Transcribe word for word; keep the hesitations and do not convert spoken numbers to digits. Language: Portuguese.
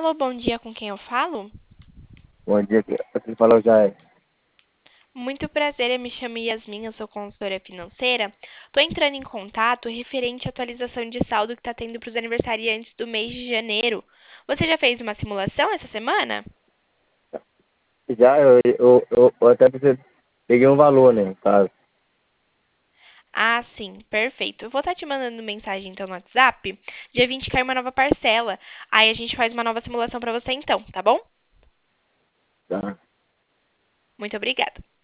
Alô, bom dia, com quem eu falo? Bom dia, você falou já é. Muito prazer, eu me chamo Yasmin, eu sou consultora financeira. Tô entrando em contato referente à atualização de saldo que está tendo para os aniversariantes do mês de janeiro. Você já fez uma simulação essa semana? Já eu, eu, eu, eu até pensei- peguei um valor, né, no caso. Ah, sim, perfeito. Eu vou estar te mandando mensagem então no WhatsApp. Dia vinte cai uma nova parcela. Aí a gente faz uma nova simulação para você então, tá bom? Tá? Muito obrigada.